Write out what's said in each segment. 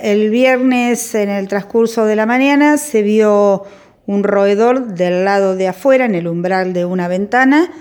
El viernes, en el transcurso de la mañana, se vio un roedor del lado de afuera, en el umbral de una ventana.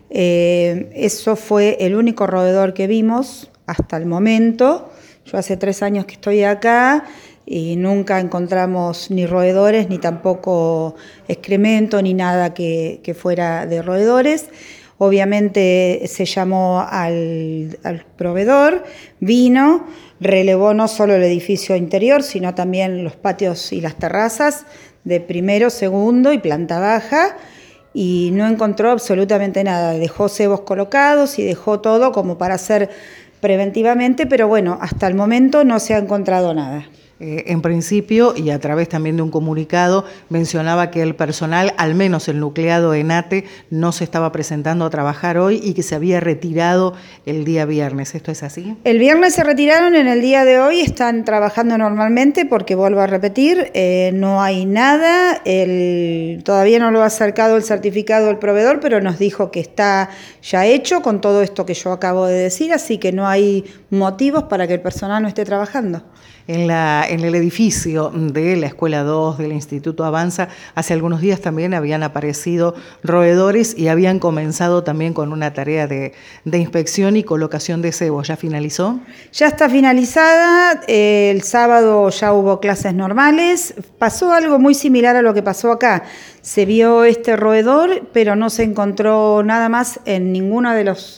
Eso fue el único roedor que vimos hasta el momento. Yo hace 3 años que estoy acá y nunca encontramos ni roedores, ni tampoco excremento, ni nada que fuera de roedores. Obviamente se llamó al proveedor, vino, relevó no solo el edificio interior, sino también los patios y las terrazas de primero, segundo y planta baja, y no encontró absolutamente nada. Dejó cebos colocados y dejó todo como para hacer preventivamente, pero bueno, hasta el momento no se ha encontrado nada. En principio, y a través también de un comunicado, mencionaba que el personal, al menos el nucleado ENATE, no se estaba presentando a trabajar hoy y que se había retirado el día viernes. ¿Esto es así? El viernes se retiraron, en el día de hoy están trabajando normalmente porque, vuelvo a repetir, no hay nada. Todavía no lo ha acercado el certificado del proveedor, pero nos dijo que está ya hecho con todo esto que yo acabo de decir, así que no hay motivos para que el personal no esté trabajando. En el edificio de la Escuela 2 del Instituto Avanza, hace algunos días también habían aparecido roedores y habían comenzado también con una tarea de inspección y colocación de cebos. ¿Ya finalizó? Ya está finalizada. El sábado ya hubo clases normales. Pasó algo muy similar a lo que pasó acá. Se vio este roedor, pero no se encontró nada más en ninguno de los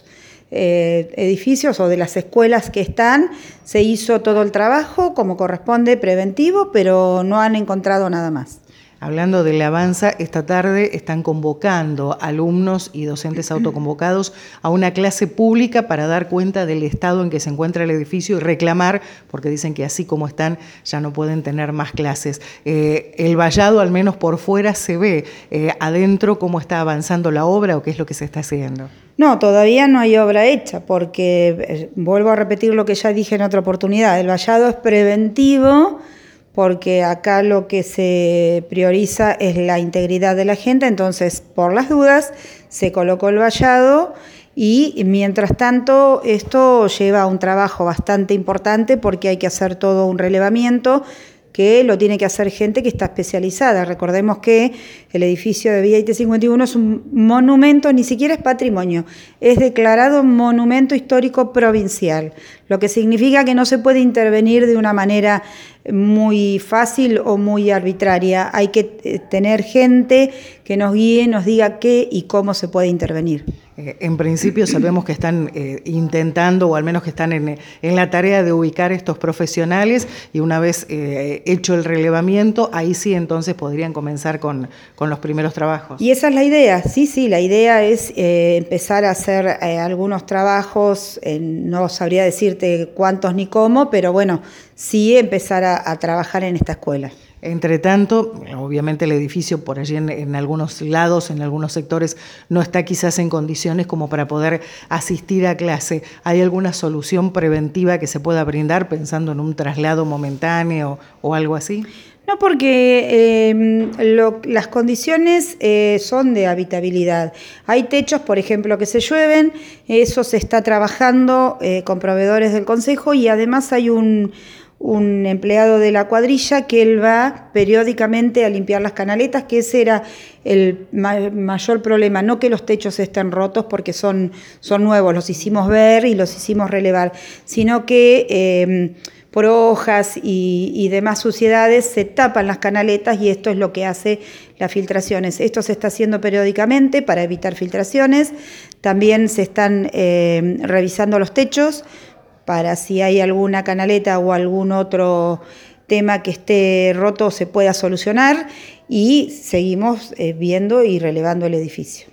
edificios o de las escuelas que están. Se hizo todo el trabajo como corresponde, preventivo, pero no han encontrado nada más. Hablando del Avanza, esta tarde están convocando alumnos y docentes autoconvocados a una clase pública para dar cuenta del estado en que se encuentra el edificio y reclamar, porque dicen que así como están ya no pueden tener más clases. El vallado, al menos por fuera, se ve. Adentro, ¿cómo está avanzando la obra o qué es lo que se está haciendo? No, todavía no hay obra hecha porque, vuelvo a repetir lo que ya dije en otra oportunidad, el vallado es preventivo porque acá lo que se prioriza es la integridad de la gente, entonces por las dudas se colocó el vallado y mientras tanto esto lleva a un trabajo bastante importante porque hay que hacer todo un relevamiento que lo tiene que hacer gente que está especializada. Recordemos que el edificio de Villa IT51 es un monumento, ni siquiera es patrimonio, es declarado monumento histórico provincial, lo que significa que no se puede intervenir de una manera muy fácil o muy arbitraria. Hay que tener gente que nos guíe, nos diga qué y cómo se puede intervenir. En principio sabemos que están intentando, o al menos que están en la tarea de ubicar estos profesionales y una vez hecho el relevamiento, ahí sí entonces podrían comenzar con los primeros trabajos. Y esa es la idea, sí, la idea es empezar a hacer algunos trabajos, no sabría decirte cuántos ni cómo, pero bueno, sí empezar a trabajar en esta escuela. Entre tanto, obviamente el edificio por allí en algunos lados, en algunos sectores, no está quizás en condiciones como para poder asistir a clase. ¿Hay alguna solución preventiva que se pueda brindar pensando en un traslado momentáneo o algo así? No, porque las condiciones son de habitabilidad. Hay techos, por ejemplo, que se llueven, eso se está trabajando con proveedores del Consejo y además hay un empleado de la cuadrilla que él va periódicamente a limpiar las canaletas, que ese era el mayor problema, no que los techos estén rotos porque son nuevos, los hicimos ver y los hicimos relevar, sino que por hojas y demás suciedades se tapan las canaletas y esto es lo que hace las filtraciones. Esto se está haciendo periódicamente para evitar filtraciones, también se están revisando los techos, para si hay alguna canaleta o algún otro tema que esté roto se pueda solucionar y seguimos viendo y relevando el edificio.